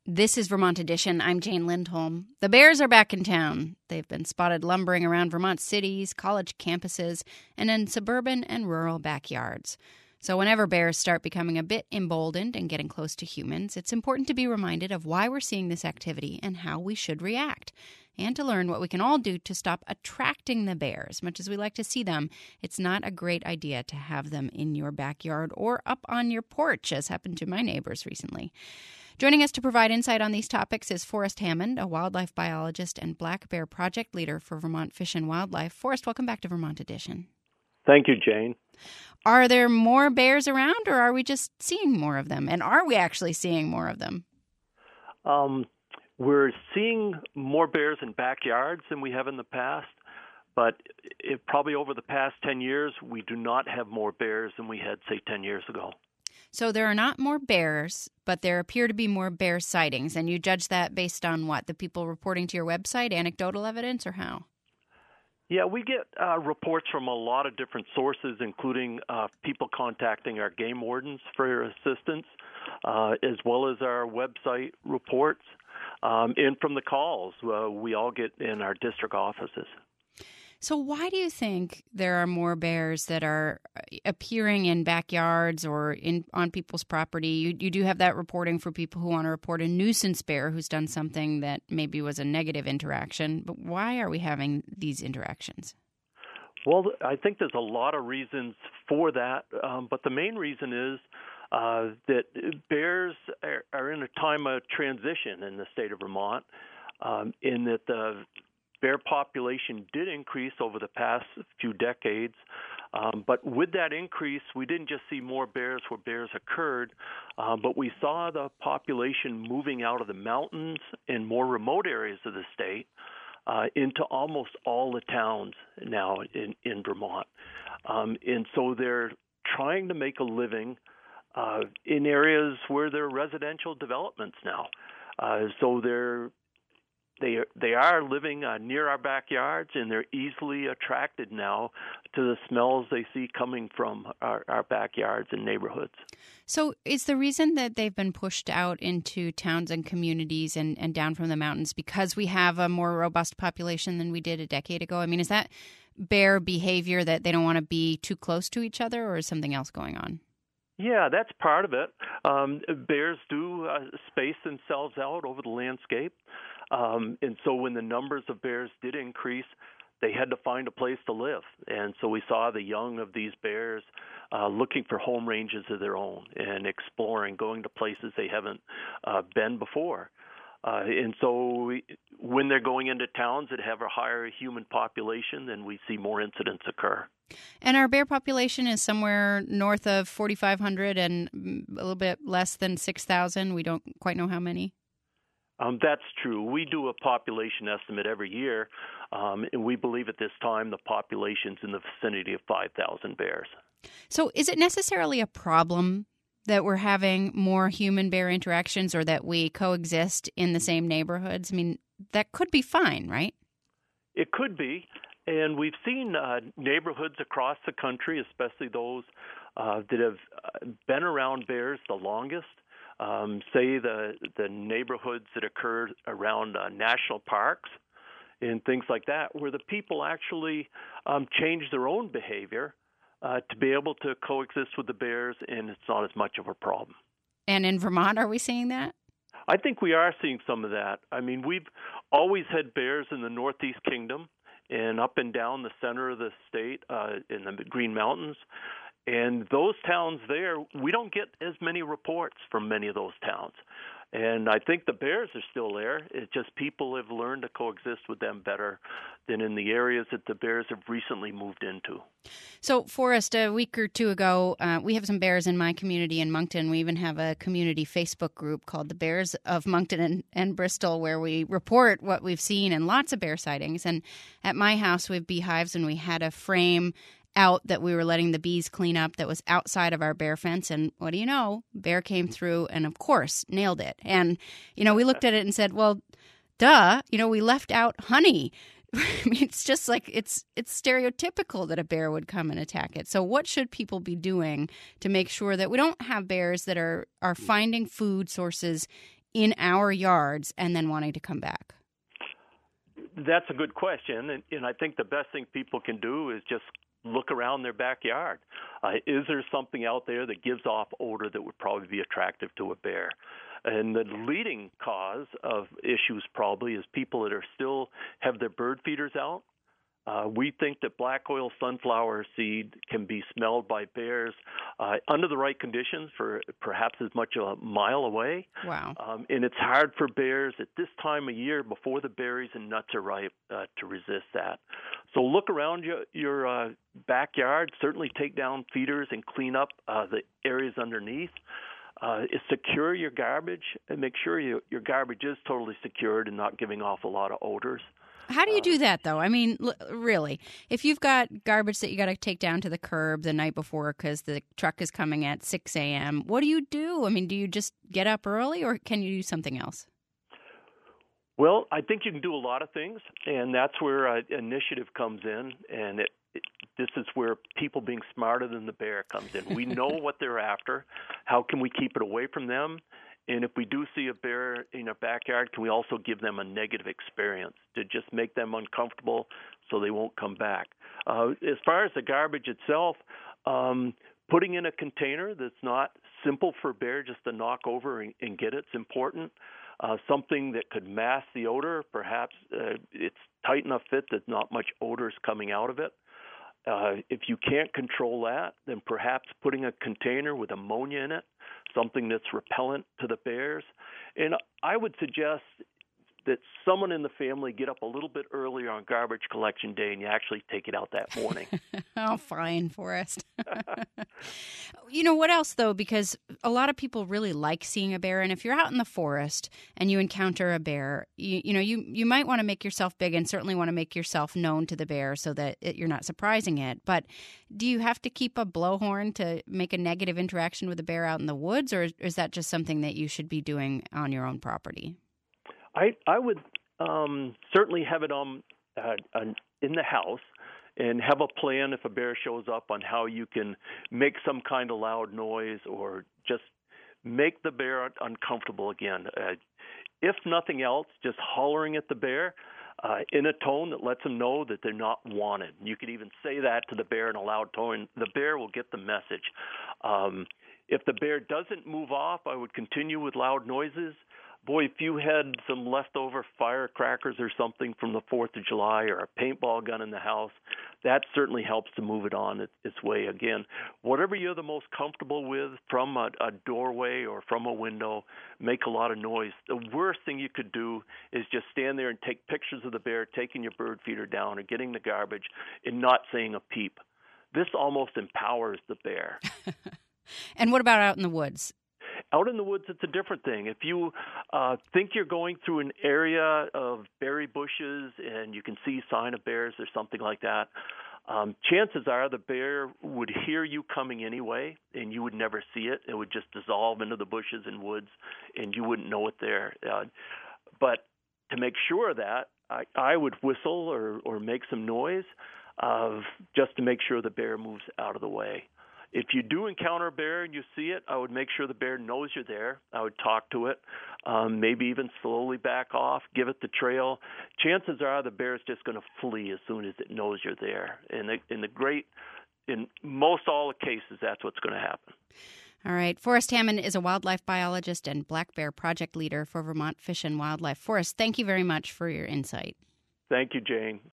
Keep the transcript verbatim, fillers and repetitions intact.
This is Vermont Edition. I'm Jane Lindholm. The bears are back in town. They've been spotted lumbering around Vermont cities, college campuses, and in suburban and rural backyards. So whenever bears start becoming a bit emboldened and getting close to humans, it's important to be reminded of why we're seeing this activity and how we should react, and to learn what we can all do to stop attracting the bears. Much as we like to see them, it's not a great idea to have them in your backyard or up on your porch, as happened to my neighbors recently. Joining us to provide insight on these topics is Forrest Hammond, a wildlife biologist and black bear project leader for Vermont Fish and Wildlife. Forrest, welcome back to Vermont Edition. Thank you, Jane. Are there more bears around, or are we just seeing more of them? And are we actually seeing more of them? Um, we're seeing more bears in backyards than we have in the past, but it, probably over the past ten years, we do not have more bears than we had, say, ten years ago. So there are not more bears, but there appear to be more bear sightings. And you judge that based on what? The people reporting to your website, anecdotal evidence, or how? Yeah, we get uh, reports from a lot of different sources, including uh, people contacting our game wardens for assistance, uh, as well as our website reports, um, and from the calls uh, we all get in our district offices. So why do you think there are more bears that are appearing in backyards or in on people's property? You, you do have that reporting for people who want to report a nuisance bear who's done something that maybe was a negative interaction. But why are we having these interactions? Well, I think there's a lot of reasons for that, um, but the main reason is uh, that bears are, are in a time of transition in the state of Vermont, um, in that the bear population did increase over the past few decades, um, but with that increase, we didn't just see more bears where bears occurred, uh, but we saw the population moving out of the mountains and more remote areas of the state uh, into almost all the towns now in, in Vermont. Um, and so they're trying to make a living uh, in areas where there are residential developments now. Uh, so they're They are, they are living uh, near our backyards, and they're easily attracted now to the smells they see coming from our, our backyards and neighborhoods. So is the reason that they've been pushed out into towns and communities and, and down from the mountains because we have a more robust population than we did a decade ago? I mean, is that bear behavior that they don't want to be too close to each other, or is something else going on? Yeah, that's part of it. Um, bears do uh, space themselves out over the landscape. Um, and so when the numbers of bears did increase, they had to find a place to live. And so we saw the young of these bears uh, looking for home ranges of their own and exploring, going to places they haven't uh, been before. Uh, and so we, when they're going into towns that have a higher human population, then we see more incidents occur. And our bear population is somewhere north of forty-five hundred and a little bit less than six thousand. We don't quite know how many. Um, that's true. We do a population estimate every year, um, and we believe at this time the population's in the vicinity of five thousand bears. So is it necessarily a problem that we're having more human-bear interactions or that we coexist in the same neighborhoods? I mean, that could be fine, right? It could be. And we've seen uh, neighborhoods across the country, especially those uh, that have been around bears the longest, um, say the the neighborhoods that occurred around uh, national parks and things like that, where the people actually um, change their own behavior uh, to be able to coexist with the bears, and it's not as much of a problem. And in Vermont, are we seeing that? I think we are seeing some of that. I mean, we've always had bears in the Northeast Kingdom and up and down the center of the state uh, in the Green Mountains. And those towns there, we don't get as many reports from many of those towns. And I think the bears are still there. It's just people have learned to coexist with them better than in the areas that the bears have recently moved into. So, Forrest, a week or two ago, uh, we have some bears in my community in Moncton. We even have a community Facebook group called the Bears of Moncton and, and Bristol, where we report what we've seen and lots of bear sightings. And at my house, we have beehives, and we had a frame out that we were letting the bees clean up that was outside of our bear fence. And what do you know? Bear came through and, of course, nailed it. And, you know, we looked at it and said, well, duh, you know, we left out honey. I mean, it's just like it's it's stereotypical that a bear would come and attack it. So what should people be doing to make sure that we don't have bears that are, are finding food sources in our yards and then wanting to come back? That's a good question, and, and I think the best thing people can do is just look around their backyard. Uh, is there something out there that gives off odor that would probably be attractive to a bear? And the leading cause of issues probably is people that are still have their bird feeders out. Uh, we think that black oil sunflower seed can be smelled by bears uh, under the right conditions for perhaps as much as a mile away. Wow. Um, and it's hard for bears at this time of year before the berries and nuts are ripe uh, to resist that. So look around your, your uh, backyard. Certainly take down feeders and clean up uh, the areas underneath. Uh, secure your garbage and make sure you, your garbage is totally secured and not giving off a lot of odors. How do you do that, though? I mean, l- really, if you've got garbage that you got to take down to the curb the night before because the truck is coming at six a.m., what do you do? I mean, do you just get up early or can you do something else? Well, I think you can do a lot of things, and that's where uh, initiative comes in, and it, it, this is where people being smarter than the bear comes in. We know what they're after. How can we keep it away from them? And if we do see a bear in our backyard, can we also give them a negative experience to just make them uncomfortable so they won't come back? Uh, as far as the garbage itself, um, putting in a container that's not simple for a bear just to knock over and, and get it's important. Uh, something that could mask the odor, perhaps uh, it's tight enough fit that not much odor is coming out of it. Uh, if you can't control that, then perhaps putting a container with ammonia in it, something that's repellent to the bears. And I would suggest that someone in the family get up a little bit earlier on garbage collection day and you actually take it out that morning. Oh, fine, Forrest. You know, what else, though? Because a lot of people really like seeing a bear. And if you're out in the forest and you encounter a bear, you, you know, you, you might want to make yourself big and certainly want to make yourself known to the bear so that it, you're not surprising it. But do you have to keep a blowhorn to make a negative interaction with a bear out in the woods, or is that just something that you should be doing on your own property? I, I would um, certainly have it on uh, on, in the house and have a plan if a bear shows up on how you can make some kind of loud noise or just make the bear uncomfortable again. Uh, if nothing else, just hollering at the bear uh, in a tone that lets them know that they're not wanted. You could even say that to the bear in a loud tone. The bear will get the message. Um, if the bear doesn't move off, I would continue with loud noises. Boy, if you had some leftover firecrackers or something from the fourth of July or a paintball gun in the house, that certainly helps to move it on its, its way again. Whatever you're the most comfortable with from a, a doorway or from a window, make a lot of noise. The worst thing you could do is just stand there and take pictures of the bear taking your bird feeder down or getting the garbage and not saying a peep. This almost empowers the bear. And what about out in the woods? Out in the woods, it's a different thing. If you uh, think you're going through an area of berry bushes and you can see sign of bears or something like that, um, chances are the bear would hear you coming anyway, and you would never see it. It would just dissolve into the bushes and woods, and you wouldn't know it there. Uh, but to make sure of that, I, I would whistle or, or make some noise uh, just to make sure the bear moves out of the way. If you do encounter a bear and you see it, I would make sure the bear knows you're there. I would talk to it, um, maybe even slowly back off, give it the trail. Chances are the bear is just going to flee as soon as it knows you're there. And the, in the great, in most all the cases, that's what's going to happen. All right. Forrest Hammond is a wildlife biologist and black bear project leader for Vermont Fish and Wildlife. Forrest, thank you very much for your insight. Thank you, Jane.